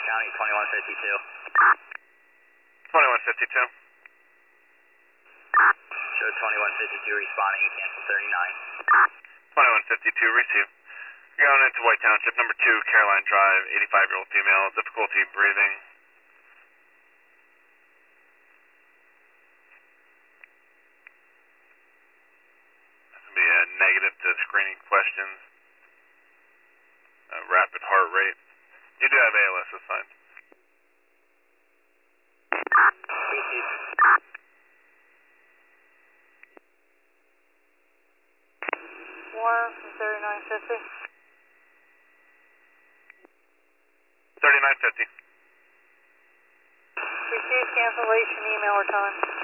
County, 2152. 2152. Show 2152 responding, cancel 39. 2152, receive. You're going into White Township, number 2, Caroline Drive, 85-year-old female, difficulty breathing. This will be a negative to screening questions. Rapid heart rate. You do have ALS assigned. Receive. Warren from 3950. 3950. Receive cancellation email or time.